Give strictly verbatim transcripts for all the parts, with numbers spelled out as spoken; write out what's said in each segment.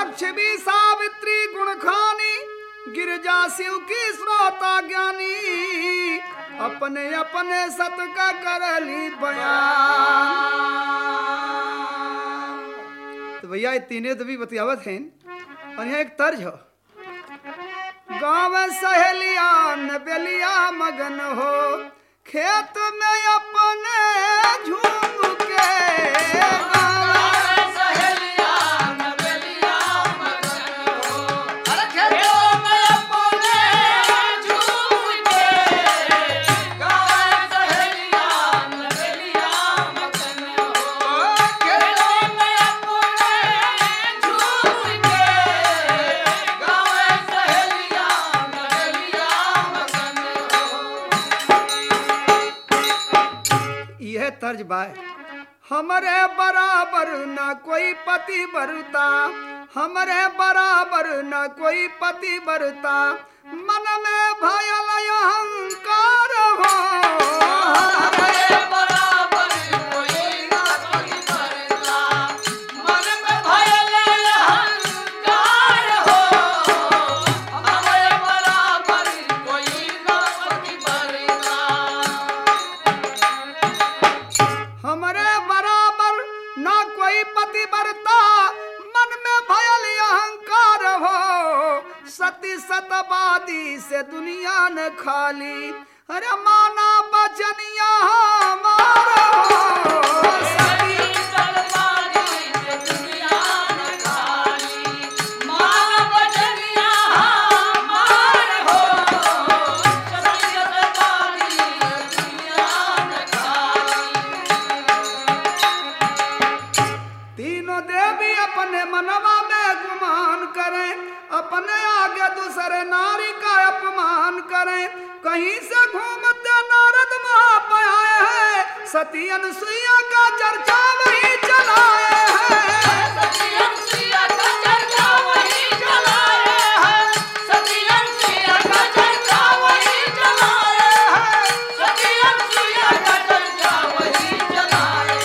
लक्ष्मी सावित्री गुण खानी, गिरजा शिव की श्रोता ज्ञानी, अपने अपने सत का करली बयान। तो भैया ये तीने देवी बतियावत हैं और यहाँ एक तर्ज हो। गाँव सहेलिया न बेलिया मगन हो, खेत में अपने झूम के। तर्ज बाय हमरे बराबर ना कोई पति बरता, हमरे बराबर ना कोई पति बरता, मन में भयल अहंकार हो। हमरे बराबर कोई ना पति बरता, मन में भयल अहंकार हो। हमरे बराबर कोई ना पति बरता, हमरे बराबर ना कोई पति बरता, मन में भयल अहंकार हो। सती सतवादी से दुनिया न खाली, अरे माना बचनिया हमारा हो। सती सतवादी से दुनिया न खाली, माना बचनिया हमारा हो। सती सतवादी से दुनिया न खाली। तीनों देवी अपने मनवा में गुमान करें, अपने आगे दूसरे नारी का अपमान करें। कहीं से घूमते नारद महापाए हैं, सती अनुसुईया का चर्चा वही चलाए हैं। सती अनुसुईया का चर्चा वही चलाए हैं। सती अनुसुईया का चर्चा वही चलाए हैं। सती अनुसुईया का चर्चा वही चलाए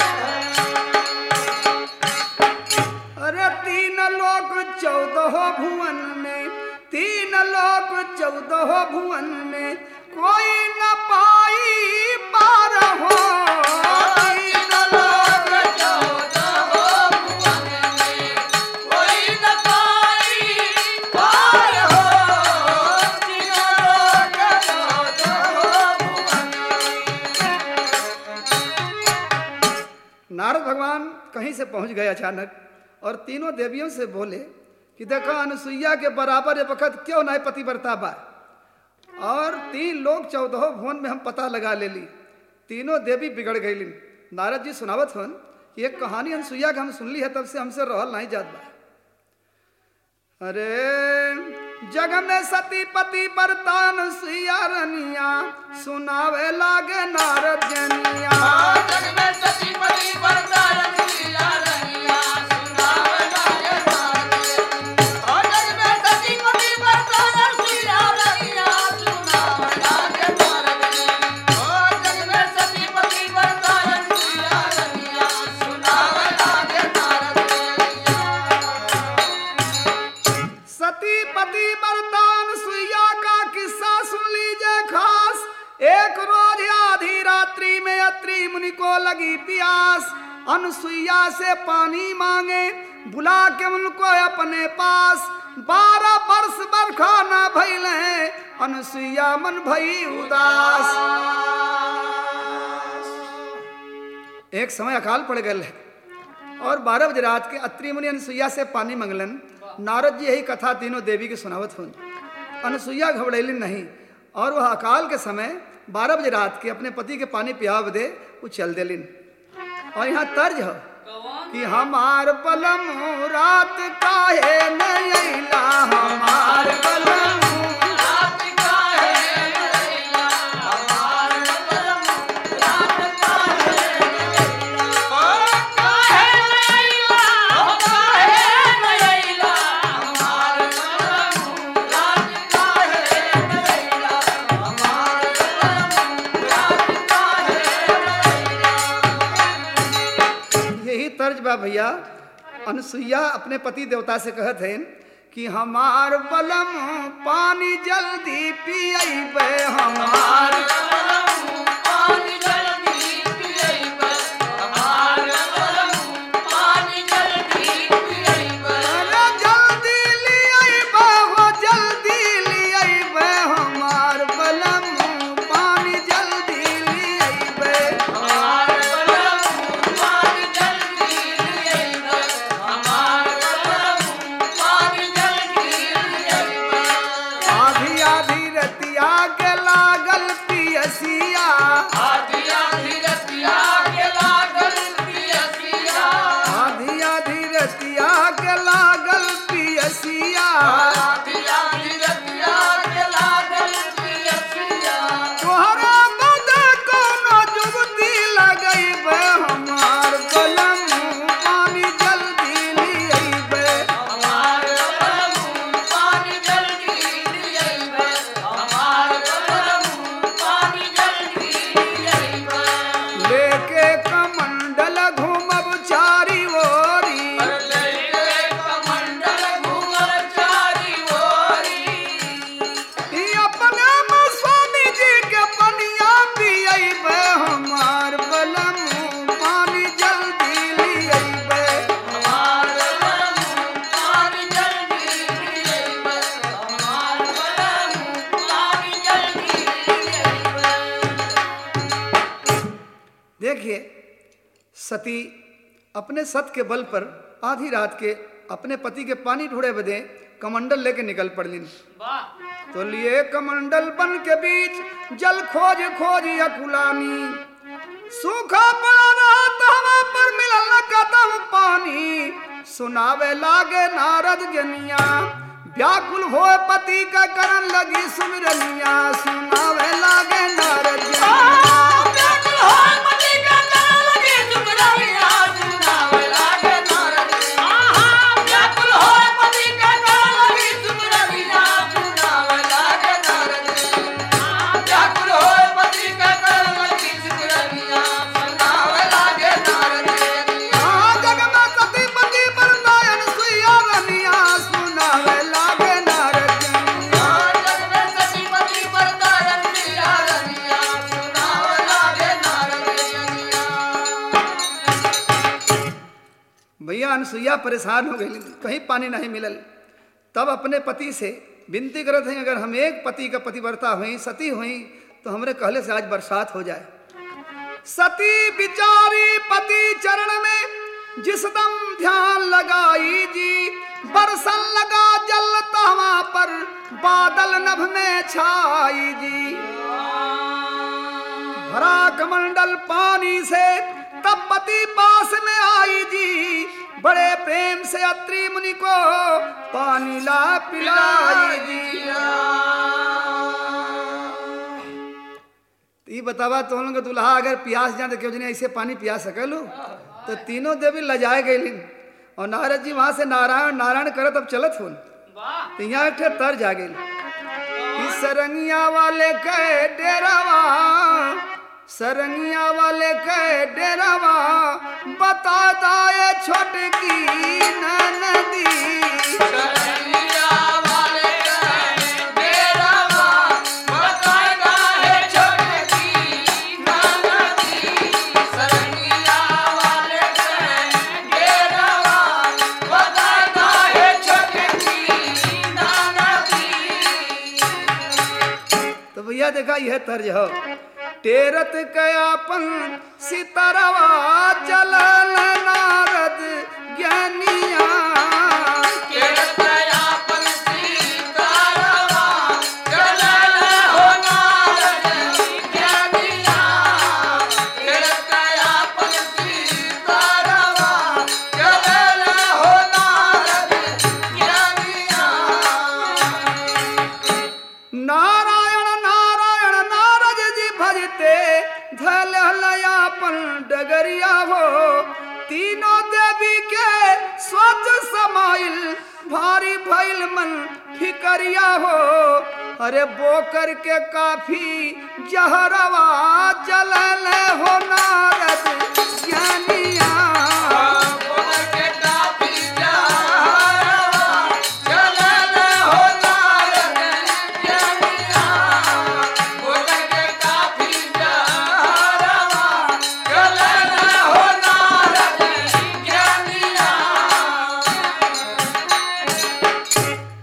हैं। अरे तीन लोक चौदह भुवन में, तीन लोक चौदह भुवन में, कोई न पाई पार हो। तीन लोक चौदह भुवन में, कोई न पाई पार हो। तीन लोक चौदह भुवन में। नारद भगवान कहीं से पहुंच गए अचानक और तीनों देवियों से बोले कि देखो अनुसुईया के बराबर ये वक्त क्यों नहीं पति बरता बा, और तीन लोग चौदह भुवन में हम पता लगा ले ली, तीनों देवी बिगड़ गई। नारद जी सुनावत हन कि एक कहानी अनुसुईया का हम सुन ली है, तब से हमसे रहल नहीं जात बा। अरे जग में सती पति बरता अनुसुईया रनिया, सुनावे लागे नारद जनिया। जग में सती पति बरता अनुसुईया रनिया, सुनावे लागे नारद जनिया। जग में सती पति बरता अनुसुईया रनिया, सुनावे लागे नारद जनिया। जग में सती पति बरता अनुसुईया रनिया, सुनावे लागे नारद जनिया। सती पति बरता अनुसुईया का किस्सा सुन लीजिए खास। एक रोज आधी रात्रि में अत्रि मुनि को लगी प्यास, अनुसुईया से पानी मांगे, बुला के उनको अपने पास। बारह वर्ष बरखा न भइल है, अनुसुईया मन भई उदास। एक समय अकाल पड़ गल है और बारह बजे रात के अत्रि मुनि अनुसुईया से पानी मंगलन। नारद जी यही कथा तीनों देवी की सुनावत हुन। अनुसुईया घबराइलिन नहीं और वह अकाल के समय बारह बजे रात के अपने पति के पानी पियाव दे वो चल देलिन। और यहाँ तर्ज हो कि हमार पलम रात काहे नैला, हमार पलम रात काहे नैला, हमार पलम रात काहे नैला, काहे नैला, काहे नैला, हमार पलम रात काहे नैला, हमार पलम रात काहे नैला। यही तर्ज बा भैया अनुसुईया अपने पति देवता से कहत है कि हमार बलम पानी जल्दी पियबे हमार पानी जल्दी पियबे हमार बलम पानी जल्दी पियबे अरे जल्दी लियबे हो जल्दी लियबे हमार बलम पानी जल्दी लियबे हमार बलम पानी जल्दी लियबे हमार बलम पानी जल्दी लियबे आधी आधी रतिया के लागल पियसिया आधी आधी रतिया के लागल पियसिया आधी आधी रतिया के लागल पियसिया आधी आधी रतिया के लागल पियसिया तोहरा बदे कोनो जुगती लगैबे हमार बलम पानी जल्दी लियबे हमार बलम पानी जल्दी लियबे हमार बलम पानी जल्दी लियबे लेके कमंडल घूमब चारी ओरी लेके कमंडल घूमल चारी ओरी ई अपने में स्वामी जी के पनिया पियबे हमार बलम पानी जल्दी लियबे हमार बलम पानी जल्दी लियबे हमार बलम पानी जल्दी लियबे देखिए सती अपने सत के बल पर आधी रात के अपने पति के पानी ढूंढे बदे कमंडल लेके निकल पड़लिन वाह तो लिए कमंडल बन के बीच जल खोज खोज अकुलानी सूखा पड़ा रहा तवा पर मिलल न कदम पानी सुनावे लागे नारद जनिया व्याकुल होए पति का करन लगी सुमिरनिया सुनावे लागे नारद जनिया व्याकुल होए पति का करन लगी सुमिरनिया सुनावे लागे नारद आहा व्याकुल होए पति का करन लगी सुमिरनिया सुनावे लागे नारद आहा व्याकुल होए पति का करन लगी सुमिरनिया सुनावे लागे नारद हाँ, जग में सती पति बरदायन सुइया रनिया सुनावे लागे नारद जनिया जग में सती पति बरदायन सुइया रनिया सुनावे लागे नारद भैया अनसुईया परेशान हो गई कहीं पानी नहीं मिलल तब अपने पति से विनती करत हैं अगर हम एक पति का पतिव्रता हुई सती हुई तो हमरे कहले से आज बरसात हो जाए सती बिचारी पति चरण में जिस दम ध्यान लगाई जी बरसन लगा जल तवा पर बादल नभ में छाई जी भरा कमंडल पानी से तब पति पास में आई जी बड़े प्रेम से अत्रि मुनि को पानी ला पिलाई जी ई बतावा तो लोग दुल्हा अगर प्यास जान तो क्यों नहीं ऐसे पानी पिया सकलू तो तीनों देवी लजाए गई और नारद जी वहां से नारायण नारायण करत अब चलत हो वाह तो यहाँ एक ठे तर जा गई सरंगिया वाले के डेरावा सरंगिया वाले के डेरावा बता दाए छोटकी नदी सरैया वाले कहे डेरावा बताएगा है छोटकी नदी सरैया वाले कहे डेरावा बताएगा है छोटकी नदी तो भैया देखा यह तर्ज हो टेरत कयापन सितरवा चलल नारद ज्ञानिया केरतया पंछी तारवा चलल हो नारद ज्ञानिया केरतया पंछी तारवा चलल हो नारद ज्ञानिया नारायण नारायण नारद जी भजते धल हलयापन डगरिया हो तीनों देवी के स्वच्छ समाइल भारी भइल मन फिकरिया हो अरे बोकर के काफी जहरवा चलल हो नारद ज्ञानिया बोकर के काफी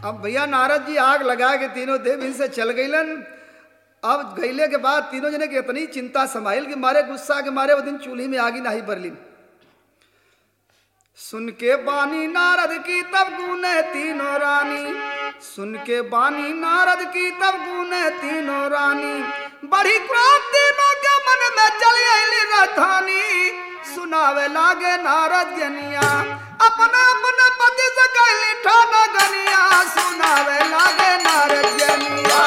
अब भैया नारद जी आग लगा के तीनों देव इनसे चल गईलन। अब गईले के बाद तीनों जने के इतनी चिंता समाइल कि मारे गुस्सा के मारे वो दिन चूल्ही में आगी नहीं बरली। सुन के बानी नारद की तब गुने तीनों रानी, सुन के बानी नारद की तब गुने तीनों रानी, बड़ी क्रोध तीनों के मन में चली आईली राजधानी। सुनावे लागे नारद गनिया अपना अपना पति से कहली ठाना गनिया, सुनावे लागे नारद गनिया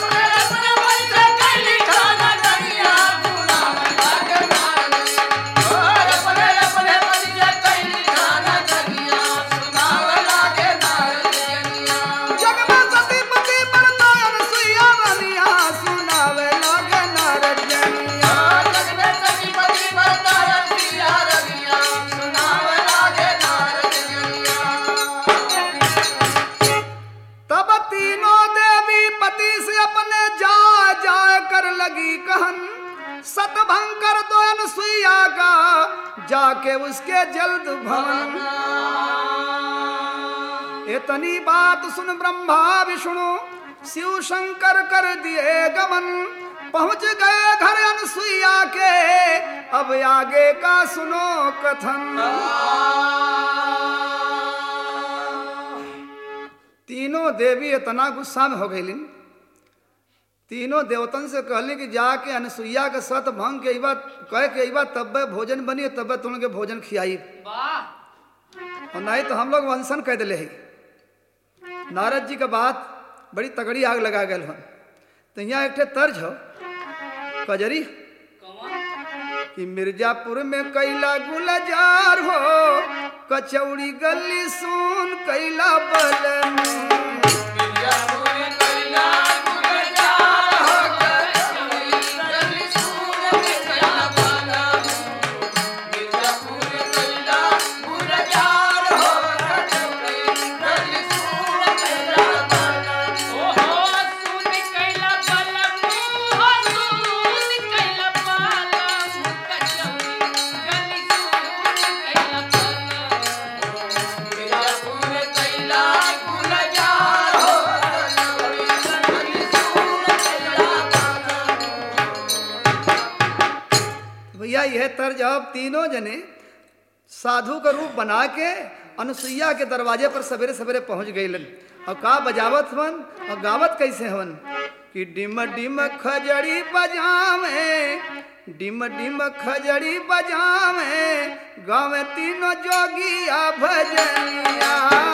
सतभंकर दो अनुसुईया का जाके उसके जल्द भवन। इतनी बात सुन ब्रह्मा विष्णु शिव शंकर कर दिए गमन, पहुंच गए घर अनुसुईया के अब आगे का सुनो कथन। तीनों देवी इतना गुस्सा में हो गई, तीनों देवतन से कहली कि जाके अनुसुईया के सत भंग के इबा कह के इबा तब भोजन बनी तब तुम के भोजन खियाई, और नहीं तो हम लोग वंशन कह दिले है। नारद जी का बात बड़ी तगड़ी आग लगा गए हन। तो यहाँ एक तर्ज हो कजरी कि मिर्जापुर में कैला गुलजार हो, कचौड़ी गली सुन कैला बल यह तर्ज। अब तीनों जने साधु का रूप बना के अनुसुईया के दरवाजे पर सवेरे सवेरे पहुंच गए। और का बजावत हवन और गावत कैसे हवन कि डिम डिम खजड़ी बजावे, डिम डिम खजड़ी बजावे, गावे तीनों जोगिया भजनिया।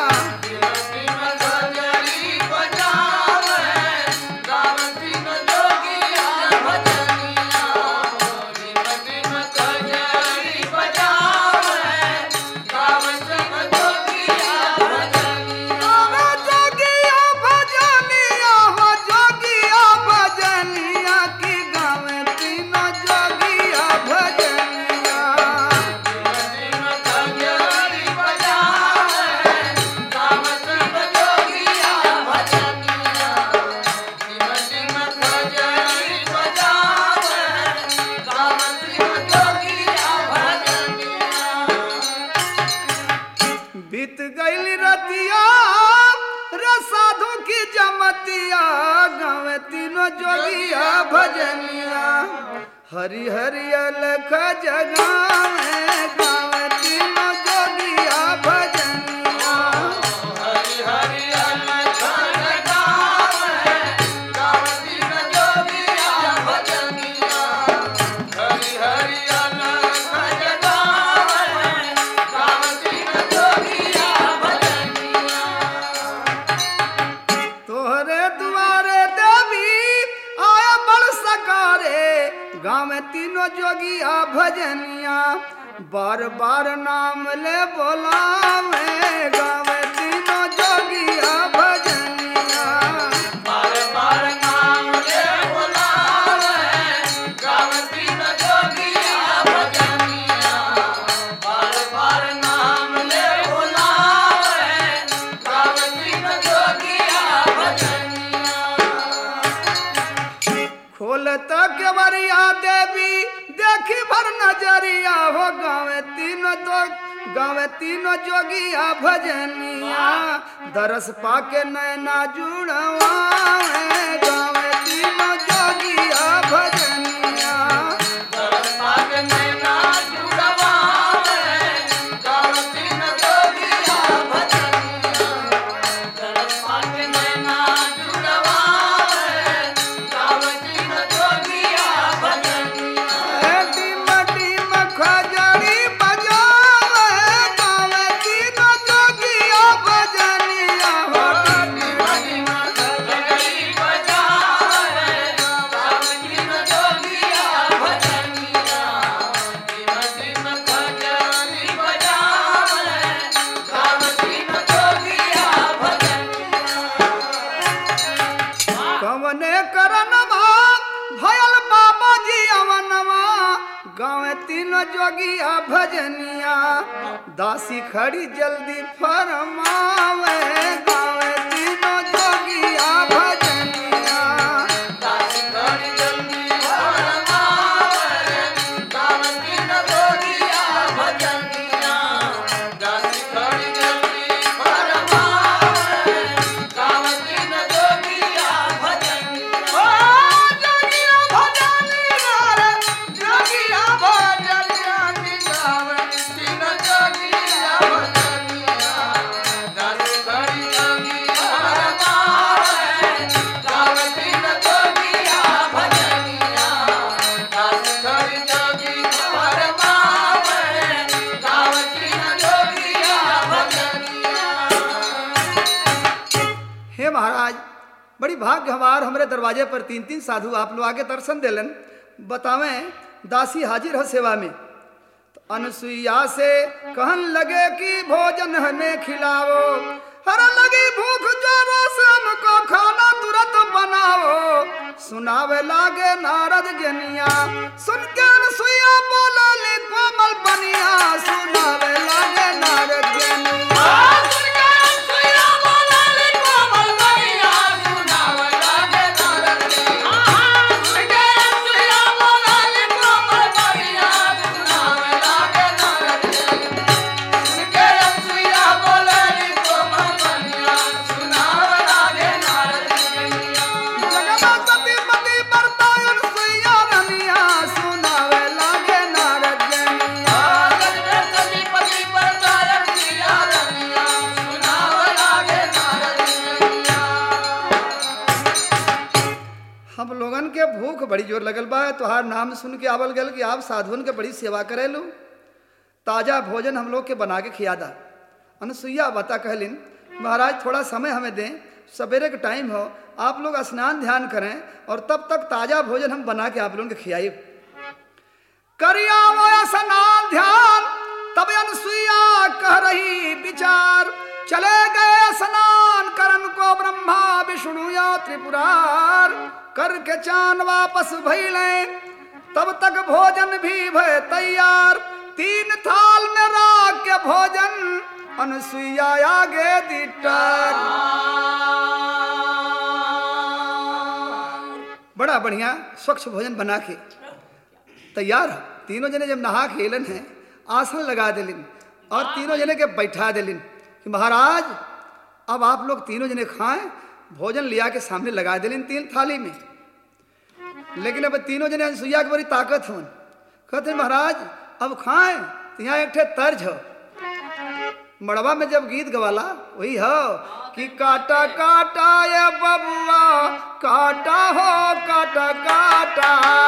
बीत गई रतिया रे साधु की जमतिया, गाँव तीनों जोगिया भजनिया। हरि हरि अलख जगावे, गाँव तीनों जोगिया भजनिया। हरि हरि अलख जगावे, गाँव तीनों जोगिया भजनिया। हरि हरि अलख जगावे, गाँव तीनों जोगिया भजनिया। तोहरे दुआरे देवी आया बड़ सकारे, गाँव में तीनों जोगिया भजनिया। बार बार नाम ले बोलावे, गाँव में तीनों जोगिया भजनिया। बार बार नाम ले बोलावे, गाँव में तीनों जोगिया भजनिया। बार बार नाम ले बोलावे, गाँव में तीनों जोगिया भजनिया। खोलता के बरिया देवी देखी भर नजरिया हो, गाँव तीनों तो गाँव तीनों जोगिया भजनिया। दरस पाके नैना जुड़वावे गावे तीनों जोगिया भजनिया दरस पाके नैना जुड़वावे गावे तीनों जोगिया भजनिया दरस पाके नैना जुड़वावे गावे तीनों जोगिया भजनिया टीम टीम खजड़ी बजावे गावे तीनों जोगिया भजनिया हो कवने करनवा भयल बाबा जी अवनवा गावे तीनों जोगिया भजनिया दासी खड़ी जल्दी फरमावे गावे तीनों जोगिया भजनिया हे महाराज बड़ी भाग्य हमार हमरे दरवाजे पर तीन तीन साधु आप लोग आगे दर्शन दिलन बतावें दासी हाजिर हो सेवा में तो अनसुईया से कहन लगे कि भोजन हमें खिलाओ हर लगी भूख जोरों से हमको खाना तुरंत बनाओ सुनावे लागे नारद जनिया सुन के अनसुईया बोला ले कोमल बनिया सुनावे लागे नारद जनिया हम लोगन के भूख बड़ी जोर लगल बा तोहार नाम सुन के आवल गल कि आप साधुन के बड़ी सेवा करे लो ताजा भोजन हम लोग के बना के खिया दा अनसुईया बता कहलिन महाराज थोड़ा समय हमें दें सवेरे का टाइम हो आप लोग स्नान ध्यान करें और तब तक ताजा भोजन हम बना के आप लोगों के खियाए करिया वो स्नान ध्यान तब अनसुईया कह रही विचार चले गए स्नान करन को ब्रह्मा विष्णु या त्रिपुरार करके चान वापस भइले तब तक भोजन भी भय तैयार तीन थाल में राख के भोजन अनसुईया आगे दिटर बड़ा बढ़िया स्वच्छ भोजन बना के तैयार तीनों जने जब नहा खेलन है आसन लगा दिलिन और तीनों जने के बैठा दिलिन कि महाराज अब आप लोग तीनों जने खाएं भोजन लिया के सामने लगा दिलिन तीन थाली में लेकिन अब तीनों जने अनसुईया की बड़ी ताकत हो कहते महाराज अब खाएं तो यहाँ एक ठे तर्ज हो मड़वा में जब गीत गवाला वही हो कि काटा काटा ये बबुआ काटा हो काटा काटा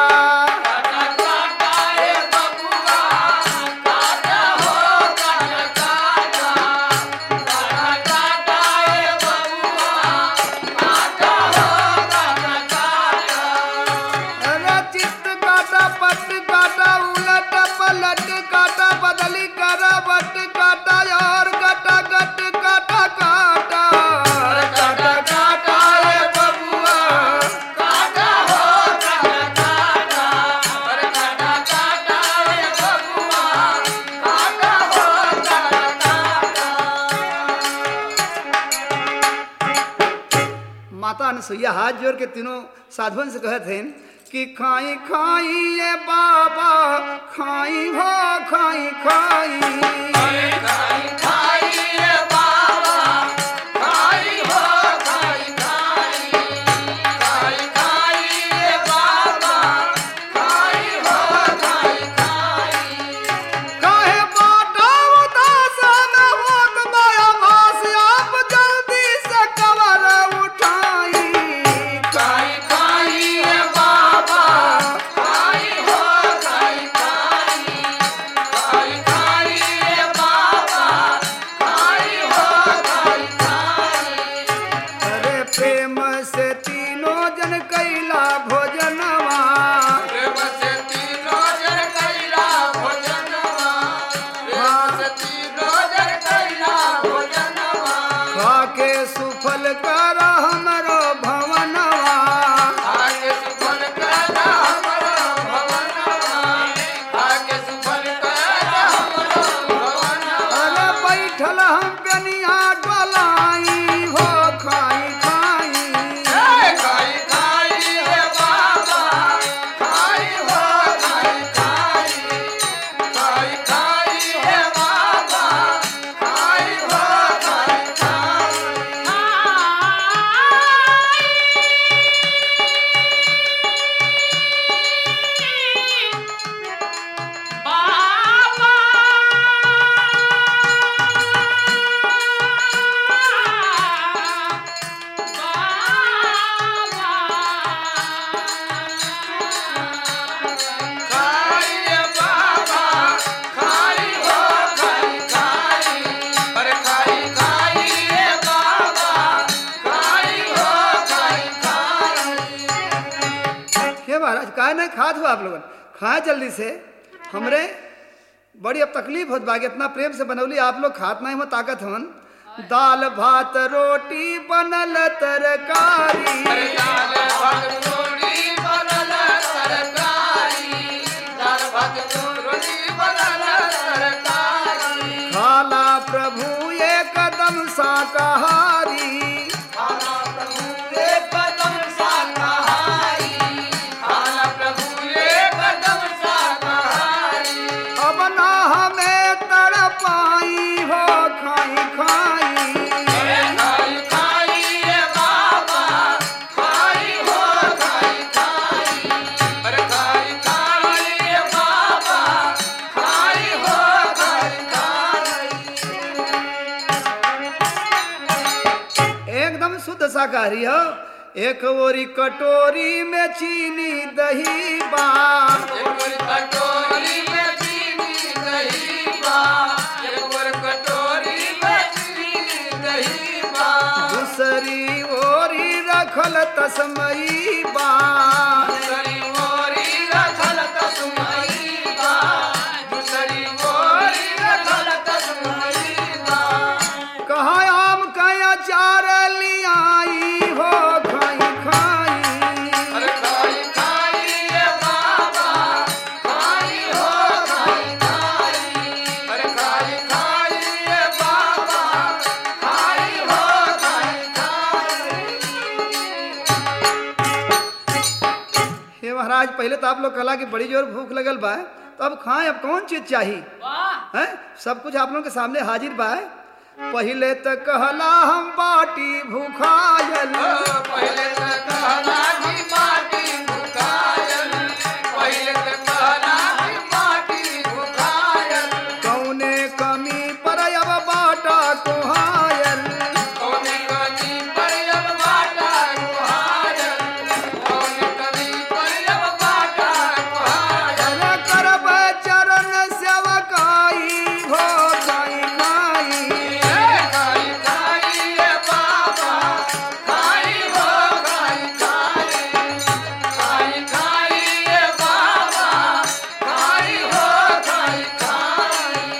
माता अनसुईया हाथ जोड़ के तीनों साधुओं से कहते हैं कि खाई खाई ये बाबा खाई हो खाई खाई खाई खाई ये बाबा खाके सुफल कर हमरो भवनवा आगे सुफल कर हमरो भवनवा आगे सुफल कर हमरो भवनवा अरे बैठल हम बेनिया डोलाई हो खाई खाई ए खाई खाई रे बाबा खाई हो खाई खाई खाई खाई रे बाबा खाई हो खाई खाई खाई रे बाबा खाई हो खाई खाई अरे खाई खाई रे बाबा खाई हो खाई खाई हे महाराज काहे नहीं खात हो आप लोगन खाए जल्दी से हमरे बड़ी अब तकलीफ होत बाकी इतना प्रेम से बनौली आप लोग खात नहीं हो ताकत हवन दाल भात रोटी बनल तरकारी अरे दाल भात रोटी बनल तरकारी दाल भात रोटी बनल तरकारी खाला प्रभु एक कदम शाकाहारी खाना प्रभु एक कदम शाकाहारी खाना प्रभु एक कदम शाकाहारी अब ना हमें तड़पाई हो खाई खाई अरे खाई खाई रे बाबा खाई हो खाई खाई अरे खाई खाई रे बाबा खाई हो खाई खाई एकदम शुद्ध शाकाहारी हो एक ओरी कटोरी में चीनी दही बा एक और कटोरी में चीनी दही बा एक और कटोरी में चीनी दही बा दूसरी ओरी रखल तस्मई बा दूसरी ओरी रखल तस्मई बा दूसरी ओरी रखल तस्मई बा कहा आम का अचार लियाई हो खाई खाई अरे खाई खाई रे बाबा खाई हो खाई खाई अरे खाई खाई रे बाबा खाई हो खाई खाई हे महाराज पहले तो आप लोग कला की बड़ी जोर भूख लगल बा तो अब खाएं अब कौन चीज चाहिए हैं सब कुछ आप लोगों के सामने हाजिर बा पहले तो कहला हम बाटी भूखायल पहले तो कहला की माटी भुकायल पहले तो कहला की माटी भुकायल कौने कमी पर अब बाटा कुहायल कौने कमी पर अब बाटा कुहायल कौने कमी पर अब बाटा कुहायल अरे करब चरण सेवकाई हो खाई खाई ए खाई खाई रे बाबा खाई हो खाई खाई खाई खाई रे बाबा खाई हो खाई खाई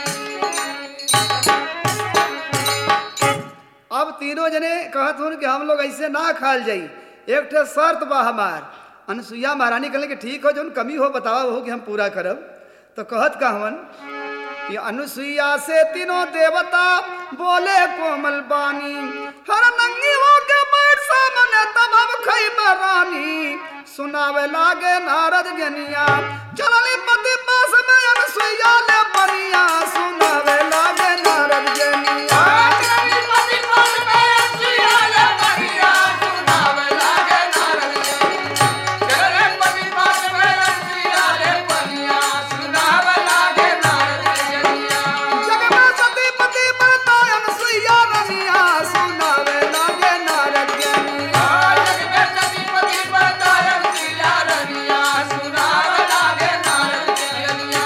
अब तीनों जने कहत हूँ कि हम लोग ऐसे ना खाल जाई एक ठे शर्त बा हमार अनसुईया महारानी कहले कि ठीक हो जो कमी हो बताओ हो कि हम पूरा करब तो कहत का हवन कि अनुसुईया से तीनों देवता बोले कोमल बानी हर नंगी हो के बैठ सामने तब हम खई रानी सुनावे लागे नारद जनिया चलली पति पास में अनुसुईया ले बनिया सुनावे लागे नारद जनिया तेरी पति पास में सुइया ले बढ़िया सुनावे लागे नारद जी तेरे पति पास में सुइया ले बढ़िया सुनावे लागे नारद जी जग में सती पति बनता अनुसुईया रनिया सुनावे लागे नारद जनिया जग में सती पति बताया सुइया रनिया सुनावे लागे नारद जी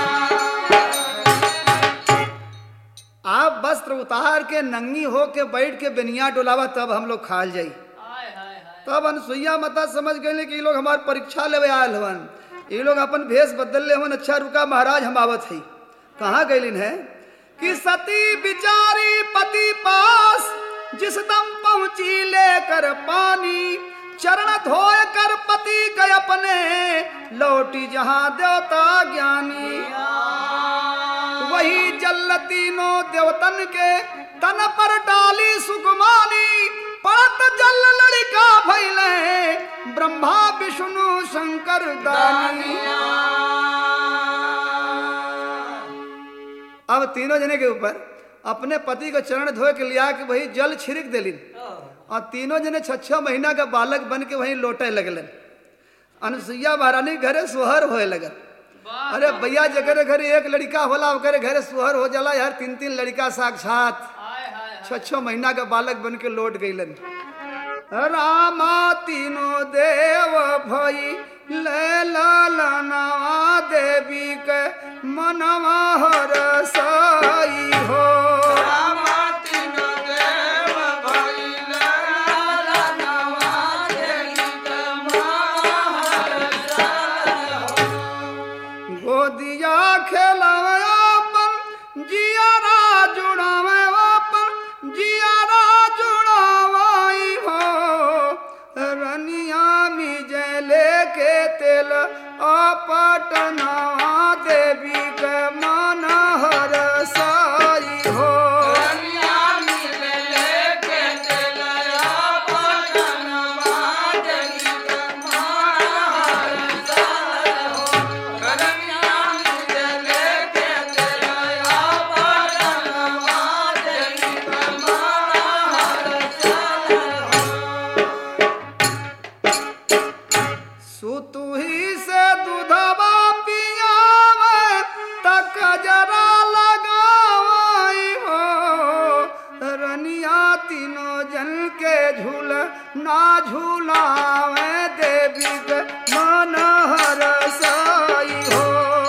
आप वस्त्र उतार के नंगी हो के बैठ के बेनिया डोलावा तब हम लोग खाल जाई तब अनुसुईया माता समझ गए कि ये लोग हमार परीक्षा लेवे आयल हवन ये लोग अपन भेष बदल ले हवन अच्छा रुका महाराज हम आवत है कहाँ गैलिन है कि सती बिचारी पति पास जिस दम पहुंची लेकर पानी, चरण धोए कर पति गए अपने, लौटी जहां देवता ज्ञानी। वही जल तीनों देवतन के तन पर डाली सुकुमानी, पड़त जल लड़का भैले, ब्रह्मा विष्णु शंकर दानी। अब तीनों जने के ऊपर अपने पति को चरण धोए के लिया कि वही जल छिड़क दिली, और तीनों जने छह छह महीना का बालक बन के वहीं लौटे लगलन। अनुसुईया महारानी घरे सुहर होए लगल। अरे भैया जगह घरे एक लड़का होला, ओकरे घरे सुहर हो जाला यार, तीन तीन लड़का साक्षात छह छह महीना का बालक बन के लौट गईलन। रामा तीनों देव भई ले लालनवा, देवी के मनवा हरसाई हो। गोदिया खेलावे अपन, जियारा जुड़ावे अपन, जियारा जुड़ावाई हो। रनिया मिजे लेके तेल अपटना, देवी के मन हरसाई हो। ना झूलावे देवी के मन हरसाई हो।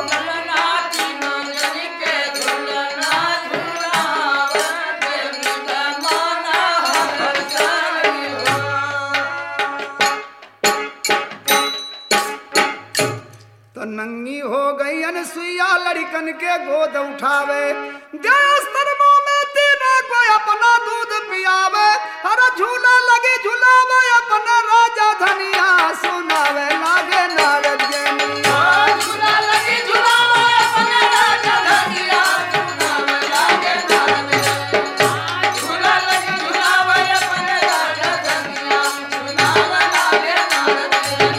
तो नंगी हो गई अनुसुईया लड़कन के गोद उठावे, देवस्थर मुंह में तीनों को अपना दूध पियावे। हर झूला लगी झूलावे अपना राजा धनिया, सुनावे लागे नारद जनिया। झूला लगी झूलावे अपना राजा धनिया, सुनावे लागे नारद जनिया। झूला लगी झूलावे अपना राजा धनिया, सुनावे लागे नारद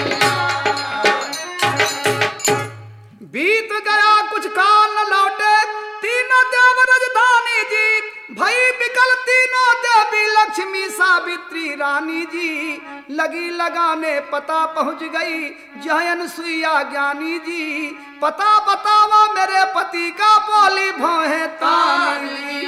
जनिया। बीत गया कुछ काल न लौटे, तीनों देव राजधानी जी, भई बिकल तीनों देवी लक्ष्मी सावित्री रानी जी। लगी लगाने पता पहुंच गई जय अनुसुईया ज्ञानी जी। पता बतावा मेरे पति का, बोली भोहे तानी।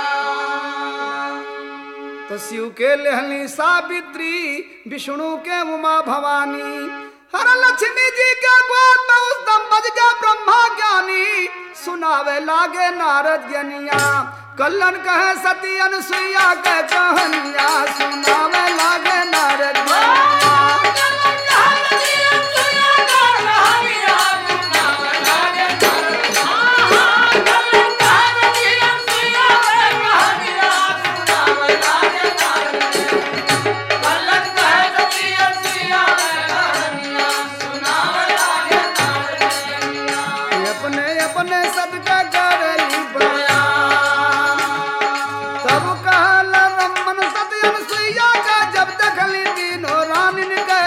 तो शिव के लेहली सावित्री, विष्णु के उमा भवानी। हर लक्ष्मी जी के गोद में उस दम बज गया ब्रह्मा ज्ञानी, सुनावे लागे नारद ज्ञानिया। कल्लन कहे सती अनुसुईया के कहानिया, सुनावे लागे नारद ज्ञानिया। अपने अपने सदका करली बयान, तब कहल रमन सती अनुसुईया का, जब देखली तीनों रानी का